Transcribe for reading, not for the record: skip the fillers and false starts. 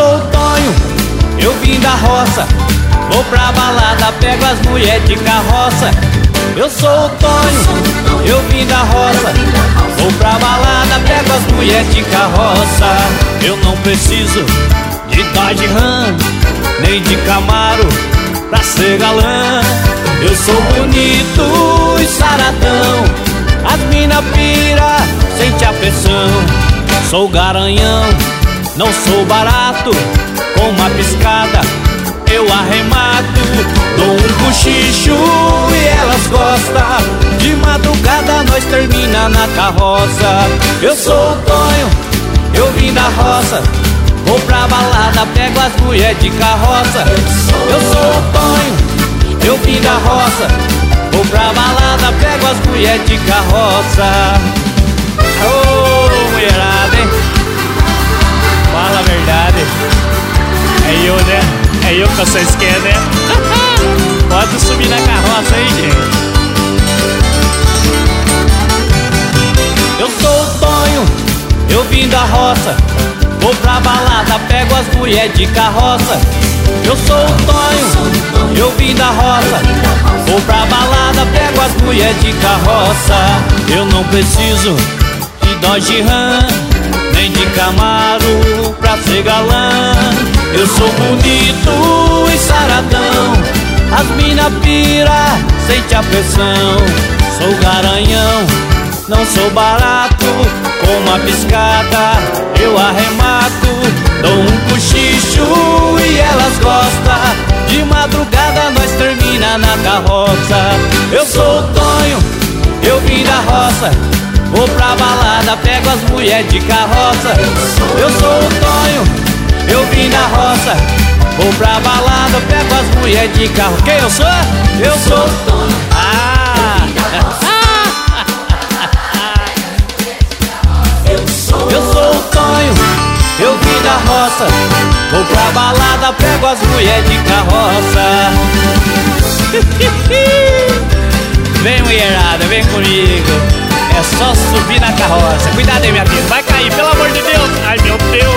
sou o Tonho, eu vim da roça, vou pra balada, pego as mulheres de carroça. Eu sou o Tonho, eu vim da roça, vou pra balada, pego as mulheres de carroça. Eu não preciso de Dodge Ram, nem de Camaro pra ser galã. Eu sou bonito e saradão, as mina pira, sente a pressão. Sou garanhão, não sou barato, com uma piscada eu arremato. Dou um cochicho e elas gostam, de madrugada nós termina na carroça. Eu sou o Tonho, eu vim da roça, vou pra balada, pego as mulheres de carroça. Eu sou o Tonho, eu vim da roça, vou pra balada, pego as mulheres de carroça. Ô, mulherada, hein? Fala a verdade. É eu, né? É eu que vocês querem, né? Pode subir na carroça aí, gente. Eu sou o Tonho, eu vim da roça, vou pra balada, pego as mulheres de carroça. Eu sou o Tonho, eu vim da roça, vou pra balada, pego as mulheres de carroça. Eu não preciso de Dodge Ram, nem de Camaro pra ser galã. Eu sou bonito e saradão, as mina pira, sente a pressão. Sou garanhão, não sou barato, com uma piscada eu arremato. Dou um cochicho e elas gostam, de madrugada nós termina na carroça. Eu sou o Tonho, eu vim da roça, vou pra balada, pego as mulheres de carroça. Eu sou o Tonho, eu vim da roça, vou pra balada, pego as mulheres de carro. Quem eu sou? Eu sou o Tonho. Eu sou o Tonho, eu vim da roça, vou pra balada, pego as mulheres de carroça. Vem, mulherada, vem comigo, é só subir na carroça. Cuidado aí, minha filha, vai cair, pelo amor de Deus. Ai, meu Deus.